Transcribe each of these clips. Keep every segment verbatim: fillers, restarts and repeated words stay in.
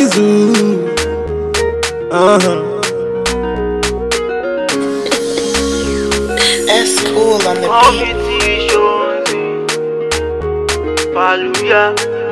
Bizu. Uh-huh. That's cool on the beat. Hallelujah.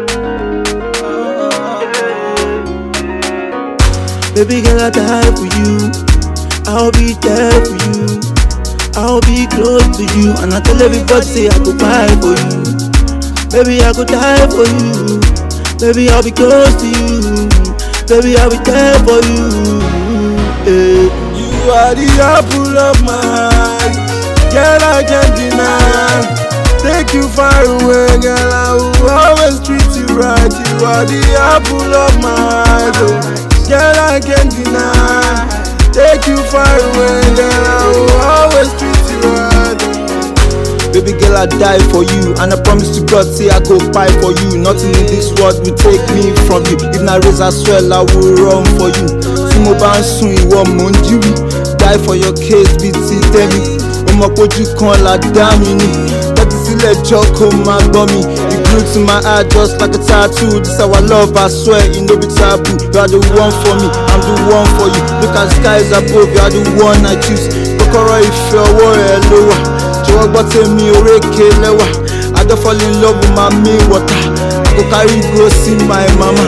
Baby girl, I die for you. I'll be there for you. I'll be close to you. And I tell everybody, say I go buy for you. Baby, I go die for you. Baby, I'll be close to you. Baby, I'll be there for you. Yeah. You are the apple of my eye. Girl, I can't deny. Take you far away, girl, I will always treat you right. You are the apple of my eye, oh. Girl, I can't deny. Take you far away, girl, I will always treat you right. Baby girl, I die for you, and I promise to God, say I go fight for you. Nothing in this world will take me from you. If na raise as well, I will run for you. Tí mo bá ń sùn, ìwọ mò ń jí wí. Die for your case, bí ti tẹ́mi. Ọmọ pójú kan la dá mi ní. Tẹ́tí sílẹ̀ jọ kó máa gbọ́ mi. You glued to my heart just like a tattoo. This our love, I swear, it no be taboo. You are the one for me, I'm the one for you. Look at skies above, you are the one I choose. Kọ́kọ́rọ́ ìfẹ́ ọwọ́ ẹ ló wà. Jọ̀wọ́ gbọ́ tèmi orékè lẹ́wà. I don't fall in love with my main water. I go carry go see my mama.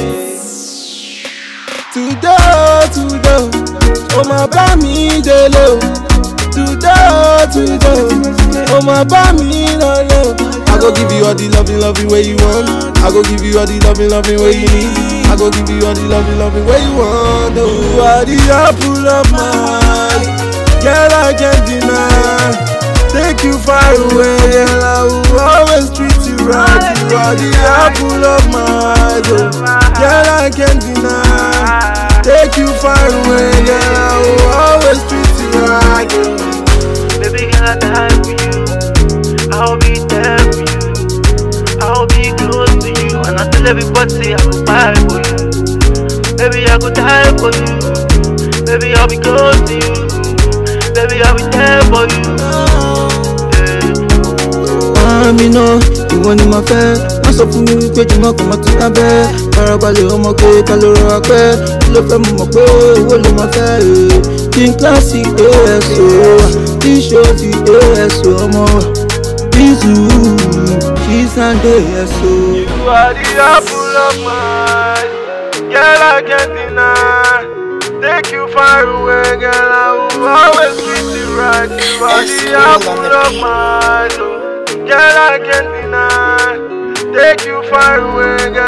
Today, today, oh my bá mi délé o. Today, today, oh my bá mi lọ́lé o. I go give you all the loving, loving way you want. I go give you all the loving, loving way you need. I go give you all the loving, loving way you want. Oh, you are the apple of my eye. Girl, I can't deny. Take you far away, girl, I will always treat you right. You are the apple of my eye, oh. Girl, I can't deny. Take you far away, girl, I will always treat you right. Baby girl, I die for you. I'll be there for you. I'll be close to you. And I tell everybody, say I go buy for you. Baby, I go die for you. Baby, I'll be close to you. Baby, I'll be there for you. Mi náà, ìwọ ni màá fẹ́. Má sọ fún mi wípé jùmọ̀ kò má tún lábẹ́. Farabalẹ̀ ọmọ pé ká ló rọra pẹ́. Kí ló fẹ́ mọ̀ pé owó ló máa fẹ́? King Classic A S O, T-shirt A S O ọmọ Bizu, she's an A S O. You are the apple of my eye. Girl, I can't deny. Take you far away, girl, I will always treat you right. You are the apple of my eye. Girl, I can't deny. Take you far away, girl.